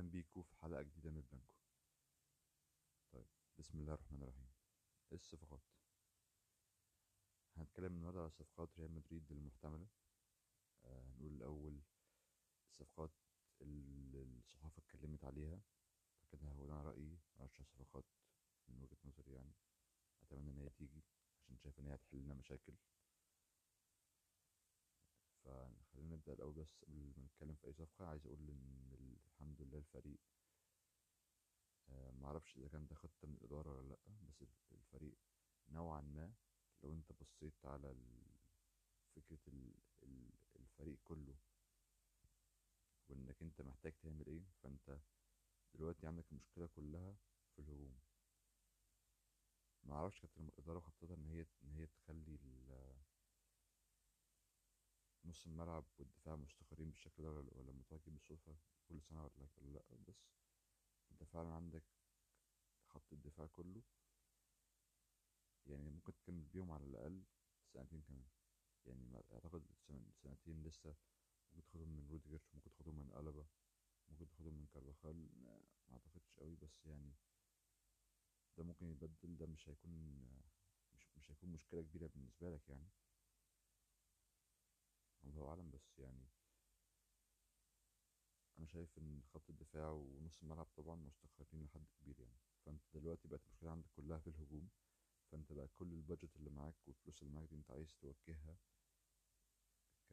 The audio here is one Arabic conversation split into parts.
بيكو في حلقة جديدة من بلانكو. طيب، بسم الله الرحمن الرحيم. الصفقات. هنتكلم النهاردة على صفقات ريال مدريد المحتملة. هنقول الأول الصفقات اللي الصحافة اتكلمت عليها، فكده هقول أنا رأيي على الصفقات من وجهة نظري يعني. أتمنى إن هي تيجي عشان شايف إن هي هتحل لنا مشاكل. فخلينا نبدأ الأول، بس قبل ما نتكلم في أي صفقة عايز أقول إن الحمد لله الفريق، معرفش إذا كان ده خطة من الإدارة ولا لأ، بس الفريق نوعا ما، لو أنت بصيت على فكرة الفريق كله، وإنك أنت محتاج تعمل إيه، فأنت دلوقتي عندك المشكلة كلها في الهجوم. معرفش كانت الإدارة مخططة إن هي تخلي نص الملعب والدفاع مستقرين بالشكل ده، ولا متواجد بالصدفة كل سنة ولا لأ. بس أنت فعلا عندك خط الدفاع كله، يعني ممكن تكمل بيهم على الأقل سنتين كمان. يعني أعتقد سنتين لسه. ممكن تاخدهم من روديجر، ممكن تاخدهم من ألابا، ممكن تاخدهم من كارفاخال. ما أعتقدش قوي، بس يعني ده ممكن يتبدل. ده مش هيكون مشكلة كبيرة بالنسبة لك يعني، الله أعلم. بس يعني أنا شايف إن خط الدفاع ونص الملعب طبعا مستقرين لحد كبير يعني. فأنت دلوقتي بقت المشكلة عندك كلها في الهجوم. فأنت بقى كل البادجت اللي معاك والفلوس اللي معاك دي أنت عايز توجهها ك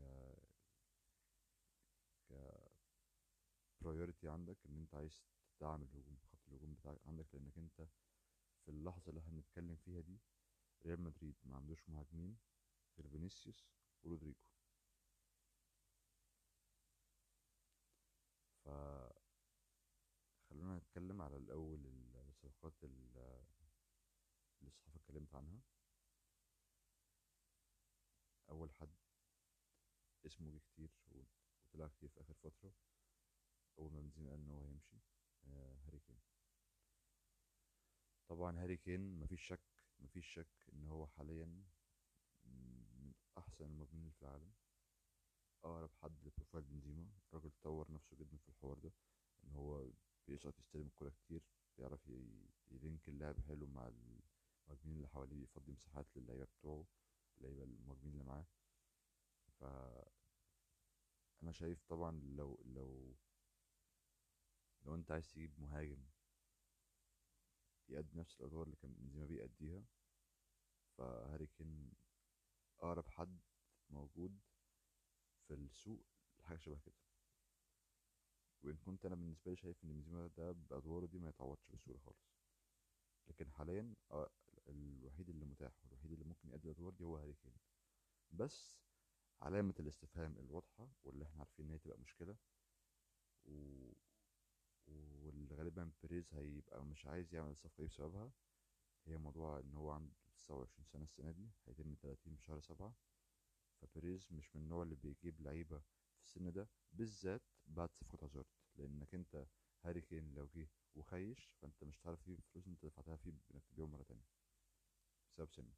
ك برايورتي عندك، إن أنت عايز تدعم الهجوم، خط الهجوم بتاعك عندك، لأنك أنت في اللحظة اللي احنا بنتكلم فيها دي ريال مدريد ما عندوش مهاجمين غير فينيسيوس ورودريجو. فخلونا نتكلم على الأول الصفقات اللي الصحافة اتكلمت عنها. أول حد اسمه جه كتير وطلع كتير في آخر فترة، أول ما بنزيما قال إن هو هيمشي، هاري كين. طبعا هاري كين مفيش شك إن هو حاليا من أحسن المهاجمين اللي في العالم، أقرب حد لبروفايل بنزيما. الراجل طور نفسه جدا في الحوار ده، إن هو بيسقط يستلم الكورة كتير، بيعرف يلينك اللعب حلو مع المهاجمين اللي حواليه، بيفضي مساحات للعيبة بتوعه، اللعيبة المهاجمين اللي معاه. فأنا شايف طبعا لو أنت عايز تجيب مهاجم يأدي نفس الأدوار اللي كان بنزيما بيأديها، فهاري كين أقرب حد موجود في السوق لحاجة شبه كده. وإن كنت أنا بالنسبة لي شايف إن بنزيما ده بأدواره دي ما يتعوضش بسهولة خالص، لكن حاليا الوحيد اللي متاح والوحيد اللي ممكن يأدي الأدوار دي هو هاري كين. بس علامة الاستفهام الواضحة واللي احنا عارفين إن هي تبقى مشكلة، و... واللي غالبا بيريز هيبقى مش عايز يعمل الصفقة دي بسببها، هي موضوع إن هو عنده 29 سنة، السنة دي هيتم 30 في شهر 7. فبيريز مش من النوع اللي بيجيب لعيبة في السن ده بالذات بعد صفقة هازارد، لأنك أنت هاري كين لو جه وخيش فأنت مش هتعرف تجيب الفلوس اللي أنت دفعتها فيه بإنك تبيعه مرة تانية بسبب سنه.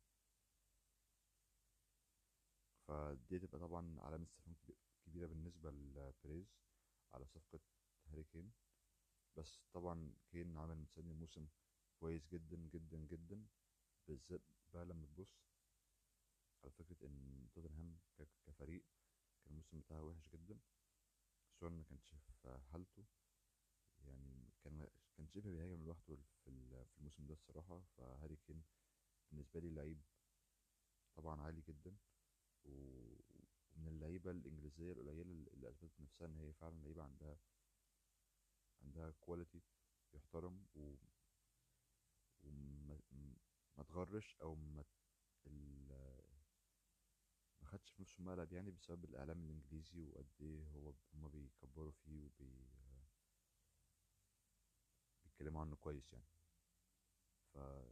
فدي تبقى طبعا علامة استفهام كبيرة بالنسبة لبيريز على صفقة هاري كين. بس طبعا كين عامل السنة دي موسم كويس جدا جدا جدا، بالذات بقى لما تبص على فكرة إن توتنهام كفريق كان الموسم بتاعها وحش جدا. سون ما كانش في حالته، يعني كان شبه بيهاجم لوحده في الموسم ده الصراحة. فهاري كين بالنسبة لي لعيب طبعا عالي جدا، و- ومن اللعيبة الإنجليزية القليلة اللي أثبتت نفسها إن هي فعلا لعيبة عندها كواليتي يحترم، وما ما تغرش أو ما خدش في نص الملعب يعني بسبب الإعلام الإنجليزي وقد إيه هما بيكبروا فيه وبيتكلموا عنه كويس يعني. فأنا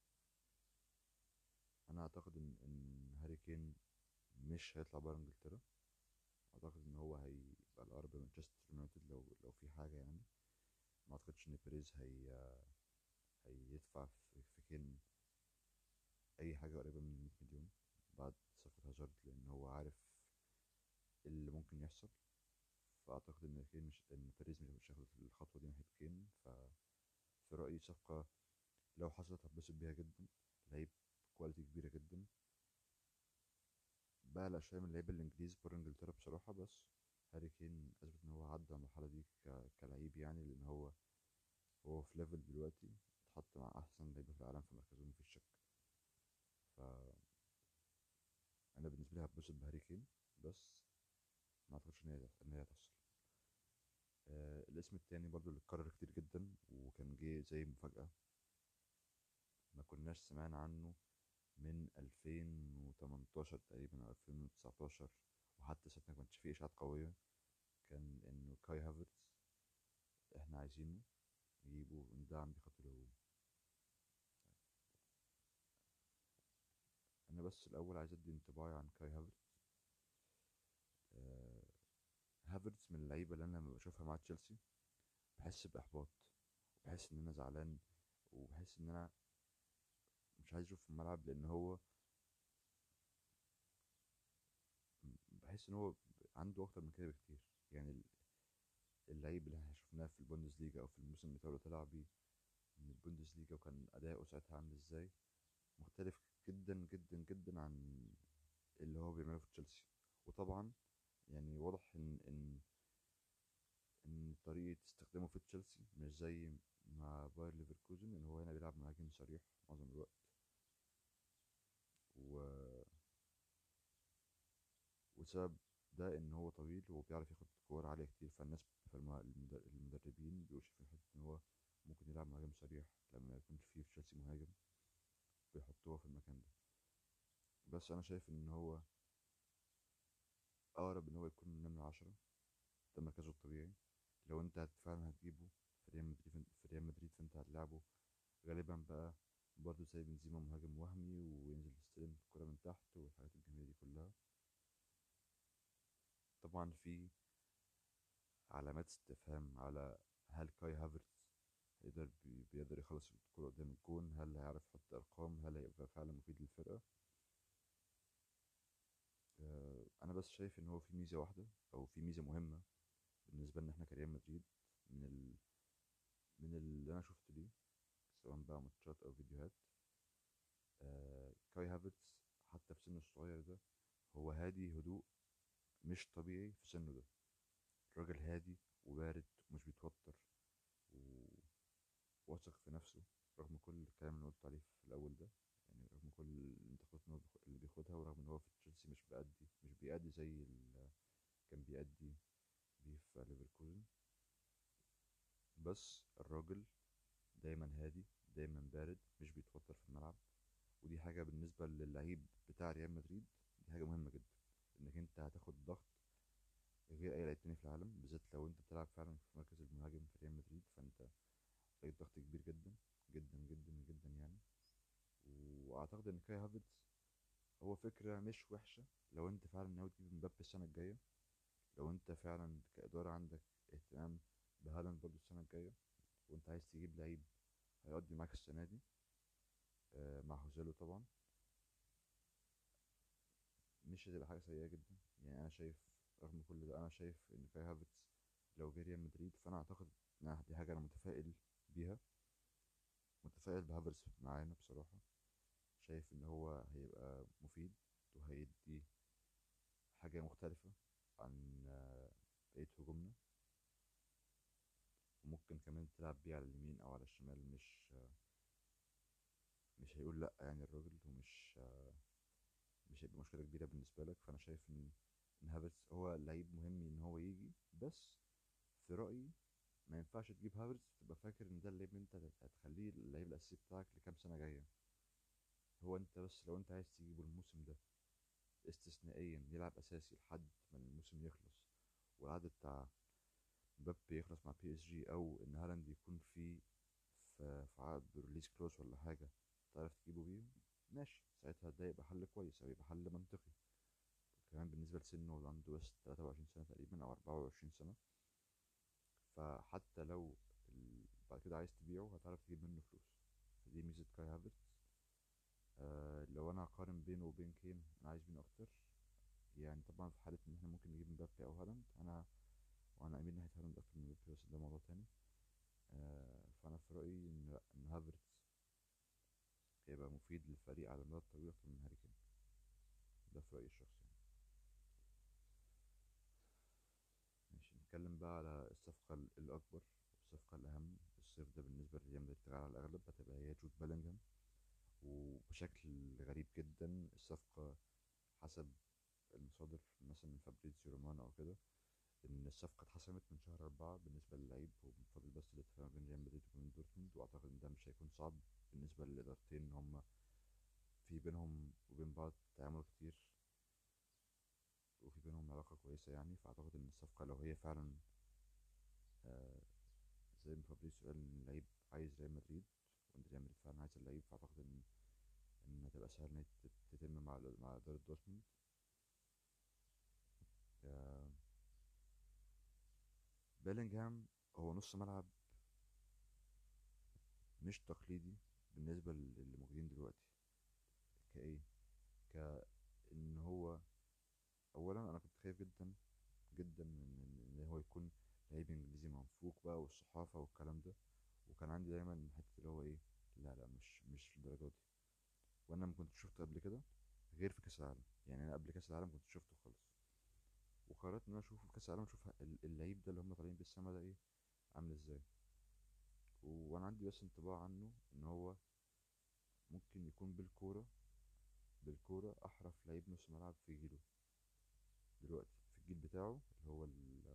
أعتقد إن هاري كين مش هيطلع بره إنجلترا. أعتقد إن هو هيبقى الأقرب لمانشستر يونايتد لو في حاجة يعني. ما أعتقدش إن بيريز هيدفع في كين أي حاجة قريبة من 100 مليون بعد صفقة هازارد، لأن هو عارف اللي ممكن يحصل. فأعتقد إن بيريز مش هياخد الخطوة دي ناحية رأيي صفقة لو حصلت هتبسط بيها جدا. لعيب كواليتي كبيرة جدا، بقلق شوية من اللعيبة الإنجليز بره إنجلترا بصراحة. بس هاري كين أثبت إن هو عدى المرحلة دي كلعيب، يعني لأن هو في ليفل دلوقتي اتحط مع أحسن لعيبة في العالم في مركزه مفيش شك. فأنا بالنسبة لي هتبسط بهاري كين، بس ما أعتقدش إن هي هتحصل. الاسم التاني برضو اللي اتكرر كتير جدا وكان جه زي مفاجأة، ما كناش سمعنا عنه من 2018 تقريبا أو 2019، وحتى ساعتها ما كانش فيه إشاعات قوية، كان إنه كاي هافرتز إحنا عايزينه نجيبه وندعم بيه خط الهجوم. أنا بس الأول عايز أدي انطباعي عن كاي هافرتز. آه، هافرتز من اللعيبة اللي أنا لما بشوفها مع تشيلسي بحس بإحباط، وبحس إن أنا زعلان، وبحس إن أنا مش عايز أشوفه في الملعب، لأن هو بحس إن هو عنده أكتر من كده بكتير. يعني اللعيب اللي احنا شفناه في البوندسليجا أو في الموسم بتاعه اللي طلع بيه من البوندسليجا وكان أداؤه ساعتها عامل إزاي، مختلف جدا جدا جدا عن اللي هو بيعمله في تشيلسي. وطبعا يعني واضح ان طريقة استخدامه في تشيلسي مش زي مع باير ليفركوزن، ان هو هنا بيلعب مهاجم صريح معظم الوقت. و... وسبب ده ان هو طويل وبيعرف ياخد كور عالية كتير، فالناس المدربين بيبقوا شايفين حتة ان هو ممكن يلعب مهاجم صريح لما يكون في تشيلسي مهاجم، بيحطوه في المكان ده. بس انا شايف ان هو اقرب ان هو يكون نمرة 10، ده مركزه الطبيعي. لو انت فعلا هتجيبه في ريال مدريد فانت هتلعبه غالبا بقى برضه زي بنزيما مهاجم وهمي، وينزل يستلم الكرة من تحت والحاجات الجميلة دي كلها. طبعا في علامات استفهام على هل كاي هافرتز بيقدر يخلص الكرة قدام الجون، هل هيعرف يحط أرقام، هل هيبقى فعلا مفيد للفرقة. أنا بس شايف إن هو في ميزة واحدة أو في ميزة مهمة بالنسبة لنا إحنا كريال مدريد، من من اللي أنا شفته ليه سواء بقى ماتشات أو فيديوهات. كاي هافرتز حتى في سنه الصغير ده هو هادي هدوء مش طبيعي في سنه ده. الراجل هادي وبارد ومش بيتوتر وواثق في نفسه، رغم كل الكلام اللي قلت عليه في الأول ده. يعني رغم كل الانتقادات اللي بياخدها، ورغم ان هو في تشيلسي مش بيأدي زي كان بيأدي بيه في ليفركوزن. بس الراجل دايما هادي، دايما بارد، مش بيتوتر في الملعب. ودي حاجة بالنسبة للعيب بتاع ريال مدريد، دي حاجة مهمة جدا، انك انت هتاخد ضغط غير اي لعيب تاني في العالم، بالذات لو انت بتلعب فعلا في مركز المهاجم في ريال مدريد، فانت عليك ضغط كبير جدا جدا جدا جدا يعني. واعتقد ان كاي هافرتز هو فكرة مش وحشة لو انت فعلا ناوي تجيب مبابي السنة الجاية، لو انت فعلا كإدارة عندك اهتمام بهالاند برضو السنة الجاية، وانت عايز تجيب لعيب هيقضي معاك السنة دي مع خوزيلو طبعا، مش هتبقى حاجة سيئة جدا. يعني انا شايف رغم كل ده انا شايف ان كاي هافرتز لو جه ريال مدريد، فانا اعتقد ان دي حاجة انا متفائل بيها، متفائل بهافرتز معانا بصراحة. شايف ان هو هيبقى مفيد وهيدي حاجة مختلفة عن بقية هجومنا، وممكن كمان تلعب بيه على اليمين او على الشمال. مش هيقول لا يعني الراجل، ومش مش هيبقى مشكلة كبيرة بالنسبة لك. فانا شايف ان هافرتز هو لعيب مهم ان هو يجي، بس في رأيي ما ينفعش تجيب هافرتز تبقى فاكر ان ده اللعيب اللي انت هتخليه اللعيب الاساسي بتاعك لكام سنة جاية. هو انت بس لو انت عايز تجيبه الموسم ده استثنائيا يلعب اساسي لحد ما الموسم يخلص والعقد بتاع مبابي يخلص مع بي اس جي، او ان هالاند يكون في عقد ريليز كلوز ولا حاجه تعرف تجيبه بيه، ماشي ساعتها ده يبقى حل كويس او يبقى حل منطقي. كمان بالنسبه لسنه اللي عنده بس 23 سنه تقريبا او 24 سنه، فحتى لو بعد كده عايز تبيعه هتعرف تجيب منه فلوس. فدي ميزه كاي هافرتز. لو انا هقارن بينه وبين كين انا عايز مين اكتر؟ يعني طبعا في حاله ان احنا ممكن نجيب مبابي او هالاند، وانا اميل ناحيه هالاند اكتر من مبابي، بس ده موضوع تاني. فانا في رايي ان لا، مفيد للفريق على المدى الطويل اكتر من هاري كين. ده في رايي الشخصي يعني. ماشي، نتكلم بقى على الصفقه الاكبر والصفقه الاهم الصيف ده بالنسبه لريال مدريد على الاغلب هتبقى هي جود بيلينغهام. وبشكل غريب جدا الصفقه، حسب المصادر مثلا من فابريزيو رومانو او كده، ان الصفقه اتحسمت من شهر 4 بالنسبه للعيب، وفاضل بس الاتفاق بين ريال مدريد وبين دورتموند، واعتقد ان ده مش هيكون صعب بالنسبه للادارتين، ان هم في بينهم وبين بعض تعامل كتير، وفي بينهم علاقه كويسه يعني. فاعتقد ان الصفقه لو هي فعلا آه، زي ما فابريزيو قال ان اللعيب عايز ريال مدريد، وان ريال مدريد فعلا عايز اللعيب، فاعتقد ان هتبقى سهل ان هي تتم مع اداره دورتموند. آه، بيلينغهام هو نص ملعب مش تقليدي بالنسبة للي موجودين دلوقتي. كايه، كأن هو أولا أنا كنت خايف جدا جدا من إن هو يكون لعيب إنجليزي منفوق بقى والصحافة والكلام ده. وكان عندي دايما حتة اللي هو إيه، لا لا مش الدرجة دي. وأنا ما كنتش شفته قبل كده غير في كأس العالم. يعني أنا قبل كأس العالم كنت شفته خالص، وقررت إن أنا أشوفه في كأس العالم، أشوف اللعيب ده اللي هم طالعين بالسما ده إيه، عامل إزاي. وأنا عندي بس انطباع عنه إن هو ممكن يكون بالكورة أحرف لعيب نص ملعب في جيله دلوقتي، في الجيل بتاعه اللي هو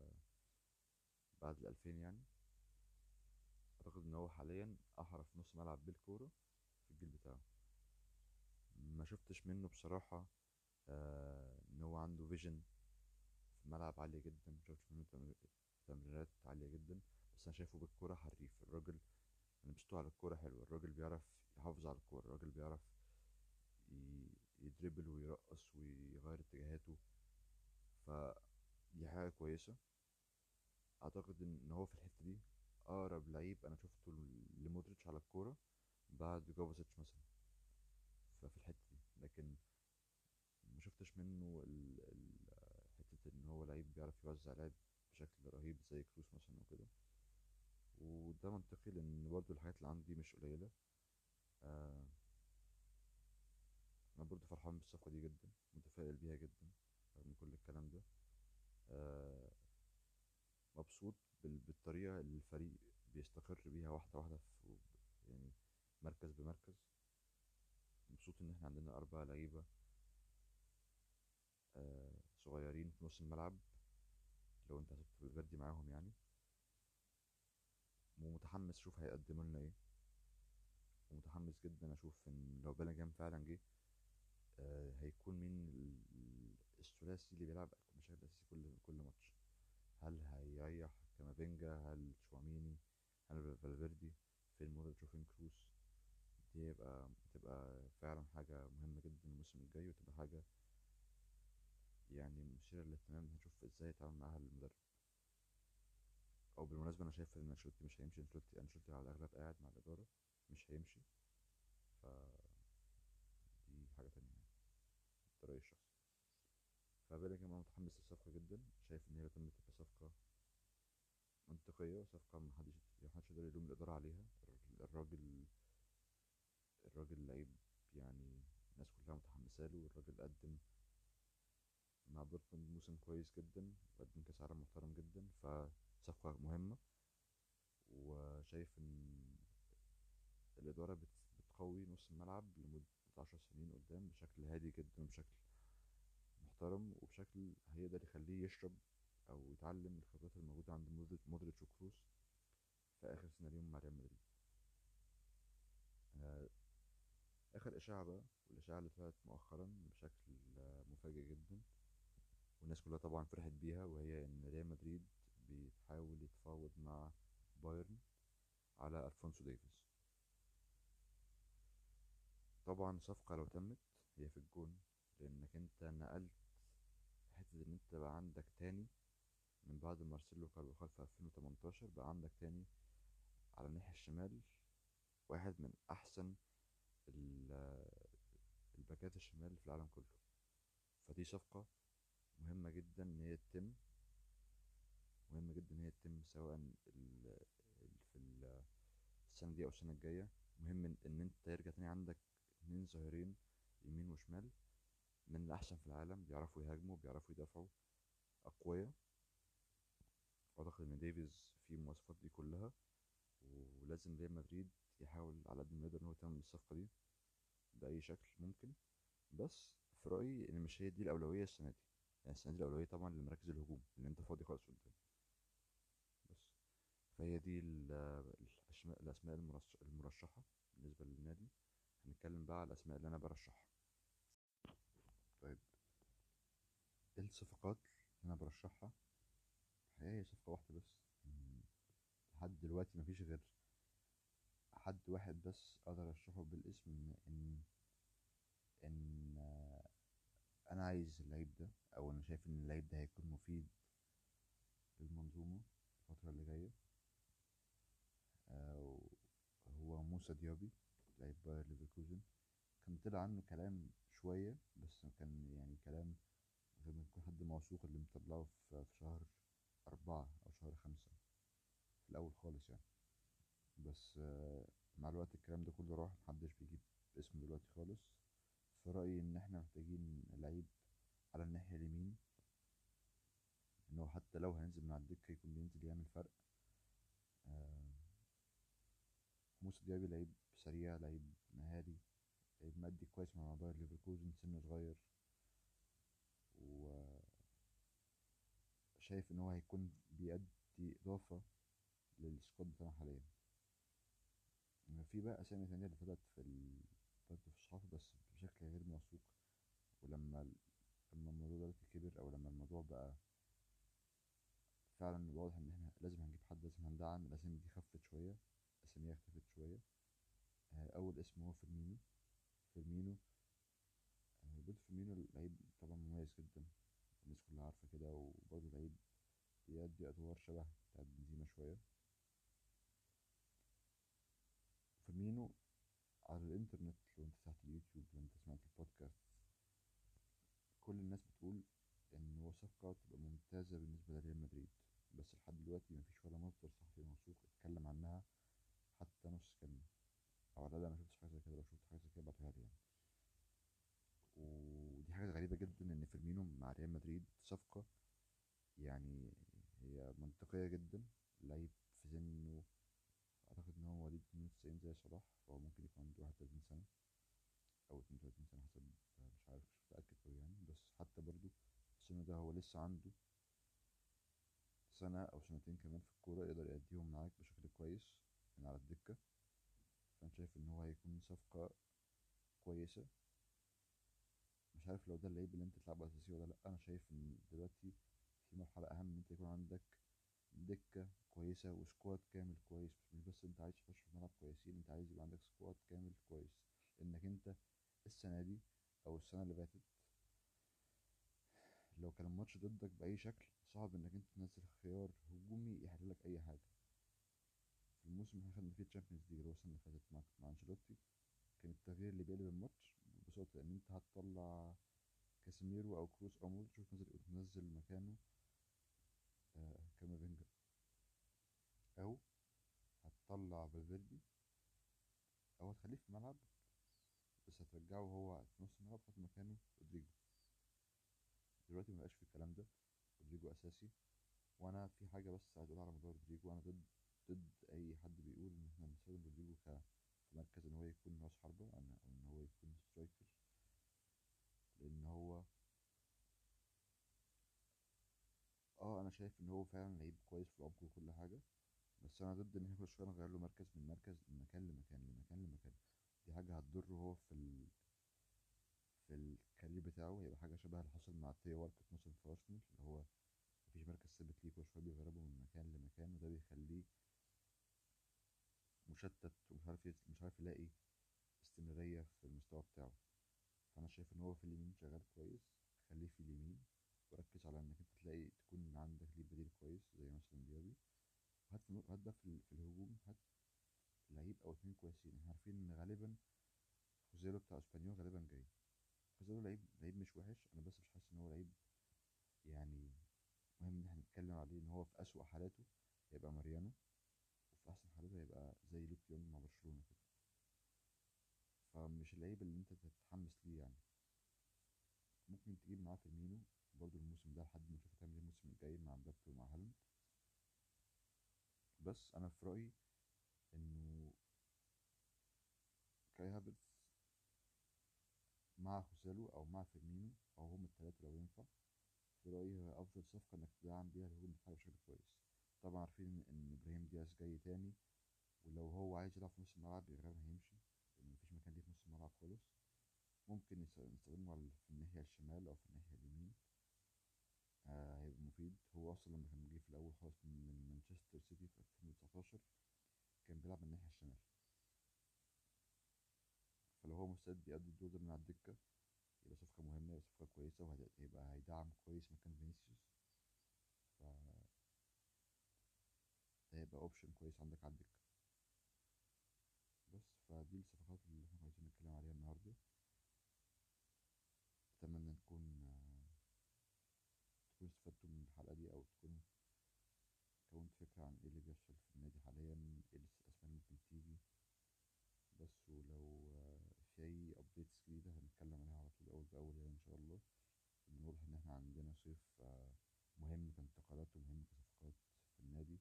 بعد الألفين يعني. أعتقد إن هو حاليا أحرف نص ملعب بالكورة في الجيل بتاعه. ما شفتش منه بصراحة إن هو عنده فيجن في الملعب عالية جدا، ما شفتش منه تمريرات عالية جدا. بس أنا شايفه بالكورة حريف الراجل. أنا بشوفه على الكورة حلو، الراجل بيعرف يحافظ على الكورة، الراجل بيعرف يدربل ويرقص ويغير اتجاهاته. فدي حاجة كويسة. اعتقد ان هو في الحته دي اقرب لعيب انا شفته لمودريتش على الكوره بعد جوفاسيتش مثلا. ففي الحته دي لكن ما شفتش منه حته ان هو لعيب بيعرف يوزع لعب بشكل رهيب زي كروس مثلا وكده. وده منطقي لان برضو الحاجات اللي عندي مش قليله. آه، انا برضو فرحان بالصفقه دي جدا، متفائل بيها جدا رغم كل الكلام ده. آه، مبسوط بالطريقه اللي الفريق بيستقر بيها واحده واحده في، يعني مركز بمركز. مبسوط ان احنا عندنا 4 لعيبة صغيرين في نص الملعب، لو انت حسبت فالفيردي معاهم يعني. ومتحمس اشوف هيقدموا لنا ايه. ومتحمس جدا اشوف ان لو بيلينجهام فعلا جه هيكون مين الثلاثي اللي بيلعب بشكل اساسي كل ماتش. هل هيريح كامافينجا، هل تشواميني، هل فالفيردي، فين مودريتش وفين كروس. دي تبقى فعلا حاجة مهمة جدا الموسم الجاي، وتبقى حاجة يعني مثيرة للاهتمام. هنشوف ازاي يتعامل معاها المدرب. او بالمناسبه انا شايف ان انشيلوتي مش هيمشي. انشيلوتي على الاغلب قاعد مع الاداره، مش هيمشي. فدي حاجه تانية يعني، ده رايي الشخصي. فبيلينجهام انا متحمس للصفقه جدا، شايف ان هي لو تمت تبقى صفقه منطقيه، صفقه محدش يقدر يلوم الاداره عليها. الراجل الراجل لعيب يعني، الناس كلها متحمسه له. الراجل قدم مع دورتموند موسم كويس جدا، وقدم كاس عالم محترم جدا، فصفقه مهمه. وشايف ان الإدارة بتقوي نص الملعب لمدة 10 سنين قدام بشكل هادي جدا، وبشكل محترم، وبشكل هيقدر يخليه يشرب أو يتعلم الخبرات الموجودة عند مودريتش وكروس في آخر سنة ليهم مع ريال مدريد. آه، آخر إشاعة بقى، والإشاعة اللي طلعت مؤخرا بشكل مفاجئ جدا، والناس كلها طبعا فرحت بيها، وهي إن ريال مدريد بيحاول يتفاوض مع بايرن على ألفونسو ديفيز. طبعا صفقة لو تمت هي في الجون، لأنك أنت نقلت حتة إن أنت بقى عندك تاني من بعد مارسيلو كارفاخال في 2018، بقى عندك تاني على الناحية الشمال واحد من أحسن ال- الباكات الشمال في العالم كله. فدي صفقة مهمة جدا إن هي تتم، مهمة جدا إن هي تتم سواء في السنة دي أو السنة الجاية. مهم إن أنت يرجع تاني عندك اتنين ظاهرين يمين وشمال، من الأحسن في العالم، بيعرفوا يهاجموا بيعرفوا يدافعوا، أقوياء. أعتقد إن ديفيز فيه المواصفات دي كلها، ولازم ريال مدريد يحاول على قد ما يقدر إن هو يتعمل الصفقة دي بأي شكل ممكن. بس في رأيي إن مش هي دي الأولوية السنة دي. يعني السنة دي الأولوية طبعا لمراكز الهجوم، لأن أنت فاضي خالص قدام. بس فهي دي الأسماء المرشحة بالنسبة للنادي. هنتكلم بقى على الأسماء اللي أنا برشحها. طيب، إيه الصفقات اللي أنا برشحها؟ الحقيقة هي صفقة واحدة بس. مم، لحد دلوقتي مفيش غير حد واحد بس أقدر أرشحه بالاسم، إن أنا عايز اللعيب ده، أو أنا شايف إن اللعيب ده هيكون مفيد للمنظومة الفترة اللي جاية. آه، هو موسى ديابي، لعيب باير ليفركوزن. كان طلع عنه كلام شوية، بس كان يعني كلام غير ما يكون حد موثوق، اللي مطلعه في شهر 4 أو شهر 5 في الأول خالص يعني. بس مع الوقت الكلام ده كله راح، محدش بيجيب اسمه دلوقتي خالص. في رأيي إن إحنا محتاجين لعيب على الناحية اليمين، إن هو حتى لو هينزل من على الدكة يكون بينزل يعمل فرق. آه، موسى ديابي لعيب سريع، لعيب مهاري، لعيب مادي كويس مع باير ليفركوزن، سنه صغير. وشايف إن هو هيكون بيأدي إضافة للسكواد بتاعنا حاليا. في بقى أسامي تانية اللي طلعت برضه في الصحافة، بس بشكل غير موثوق. ولما لما الموضوع دلوقتي كبر، أو لما الموضوع بقى فعلا واضح إن إحنا لازم هنجيب حد، لازم هندعم، الأسامي دي خفت شوية، أساميها اختفت شوية. أول اسم هو فيرمينو. فيرمينو روبرتو فيرمينو لعيب طبعا مميز جدا، الناس كلها عارفة كده، وبرضه لعيب بيأدي أدوار شبه بتاعت بنزيما شوية. فيرمينو على الإنترنت، لو أنت تحت اليوتيوب، لو أنت سمعت البودكاست، كل الناس بتقول ان هو صفقة تبقى ممتازة بالنسبة لريال مدريد. بس لحد دلوقتي مفيش ولا مصدر صحفي موثوق اتكلم عنها حتى نص كلمة، او على الأقل ما شفتش حاجة زي كده. لو شفت حاجة زي كده ابعتها لي يعني. ودي حاجة غريبة جدا ان فيرمينو مع ريال مدريد صفقة، يعني هي منطقية جدا. لعيب في سنه، اعتقد ان هو مواليد 92 زي صلاح، فهو ممكن يكون عنده 31 سنة او 32 سنة حسب، مش عارف، مش متأكد أوي يعني. بس حتى برضو السن ده هو لسه عنده سنة أو سنتين كمان في الكورة، يقدر يأديهم معاك بشكل كويس من على الدكة. فأنا شايف إن هو هيكون صفقة كويسة. مش عارف لو ده اللعيب اللي أنت تلعبه أساسي ولا لأ. أنا شايف إن دلوقتي في مرحلة أهم، إن أنت يكون عندك دكة كويسة وسكواد كامل كويس. مش بس أنت عايز تخش في الملعب كويسين، أنت عايز يبقى عندك سكواد كامل كويس. لأنك أنت السنة دي أو السنة اللي فاتت، لو كان الماتش ضدك بأي شكل، صعب إنك أنت تنزل خيار هجومي يحل لك أي حاجة. في الموسم اللي احنا خدنا فيه الشامبيونز ليج، اللي هو السنة اللي فاتت مع أنشيلوتي، كان التغيير اللي بيقلب الماتش ببساطة إن أنت هتطلع كاسيميرو أو كروس أو مودريتش، وتنزل مكانه كامافينجا، أو هتطلع فالفيردي، أو هتخليه في الملعب بس هترجعه هو في نص الملعب، تحط مكانه رودريجو. دلوقتي مبقاش في الكلام ده، رودريجو أساسي. وأنا في حاجة بس عايز أقولها على موضوع رودريجو، أنا ضد أي حد بيقول إن إحنا نستخدم رودريجو في مركز إن هو يكون رأس حربة، أو إن هو يكون سترايكر. لأن هو انا شايف ان هو فعلا لعيب كويس في العمق وكل حاجه. بس انا ضد ان احنا كل شويه نغير له مركز، من مركز، من مكان لمكان لمكان لمكان. دي حاجه هتضره هو في الكارير بتاعه. هيبقى حاجه شبه اللي حصل مع تيو والكوت مثلا في ارسنال، اللي هو مفيش مركز ثابت ليه، كل شويه بيغيربه من مكان لمكان، وده بيخليه مشتت، ومش عارف مش عارف يلاقي استمراريه في المستوى بتاعه. فانا شايف ان هو في اليمين شغال كويس، خليه في اليمين، وركز على انك انت تلاقي تكون عندك ليه بديل كويس زي مثلا ديابي. هات بقى في الهجوم، هات لعيب او اتنين كويسين. احنا عارفين ان غالبا خوزيلو بتاع اسبانيول غالبا جاي. خوزيلو لعيب مش وحش، انا بس مش حاسس ان هو لعيب يعني مهم ان احنا نتكلم عليه. ان هو في اسوأ حالاته هيبقى ماريانو، وفي احسن حالاته هيبقى زي لوك يونج مع برشلونة كده. فمش اللعيب اللي انت تتحمس ليه يعني. ممكن تجيب معاه فيرمينو برضو الموسم ده لحد ما نشوف هتعمل ايه الموسم الجاي مع مبابي ومع هالاند. بس انا في رايي انه كاي هافرتز مع خوسيلو او مع فيرمينو او هم الثلاثه لو ينفع، في رايي هي افضل صفقه انك تدعم بيها الهجوم بتاعك بشكل كويس. طبعا عارفين ان ابراهيم دياز جاي تاني، ولو هو عايز يلعب في نص الملعب غالبا هيمشي لان مفيش مكان ليه في نص الملعب خالص. ممكن نستخدمه في الناحيه الشمال او في الناحيه اليمين. هيبقى مفيد. هو اصلا لما كان جه في الاول خالص من مانشستر سيتي في 2019 كان بيلعب من الناحيه الشمال. فلو هو مستعد يأدي الدور ده من على الدكه يبقى صفقه مهمه، يبقى صفقه كويسه، وهيبقى هيدعم كويس مكان فينيسيوس. ده هيبقى اوبشن كويس عندك على الدكه. بس فدي الصفقات اللي احنا عايزين نتكلم عليها النهارده. اتمنى تكونوا استفدتوا من الحلقه دي، او تكونوا كونت فكره عن ايه اللي بيحصل في النادي حاليا، ايه الاسماء اللي ممكن تيجي. بس ولو في اي ابديتس جديده هنتكلم عليها على طول اول باول يعني ان شاء الله. بنقول ان احنا عندنا صيف مهم كانتقالات ومهم كصفقات في النادي.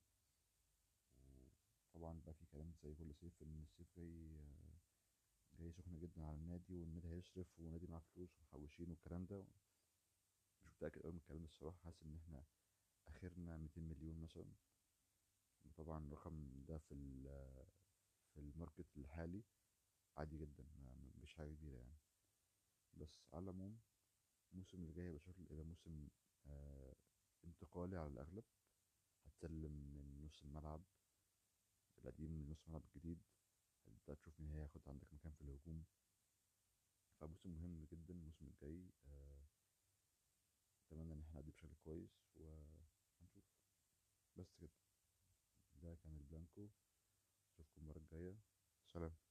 وطبعا بقى في كلام زي كل صيف ان الصيف جاي سخن جدا على النادي، والنادي هيصرف والنادي معاه فلوس ومحوشين والكلام ده. مش متأكد قوي من الكلام ده الصراحة، حاسس إن إحنا آخرنا 200 مليون مثلا. وطبعا الرقم ده في الماركت الحالي عادي جدا، مش حاجة كبيرة يعني. بس على العموم الموسم اللي جاي هيبقى شكل إلى موسم آه انتقالي على الأغلب. هتسلم من نص الملعب القديم لنص الملعب الجديد. هتبدأ تشوف مين هياخد عندك مكان في الهجوم. فموسم مهم جدا الموسم الجاي. أتمنى إن احنا نأدي بشكل كويس وهنشوف. بس كده، ده كان البلانكو. اشوفكم المرة الجاية. سلام.